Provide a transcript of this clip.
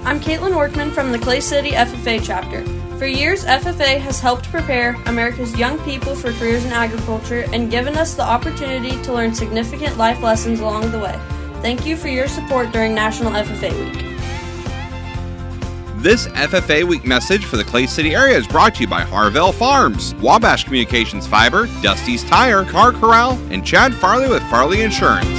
I'm Caitlin Workman from the Clay City FFA chapter. For years, FFA has helped prepare America's young people for careers in agriculture and given us the opportunity to learn significant life lessons along the way. Thank you for your support during National FFA Week. This FFA Week message for the Clay City area is brought to you by Harvell Farms, Wabash Communications Fiber, Dusty's Tire, Car Corral, and Chad Farley with Farley Insurance.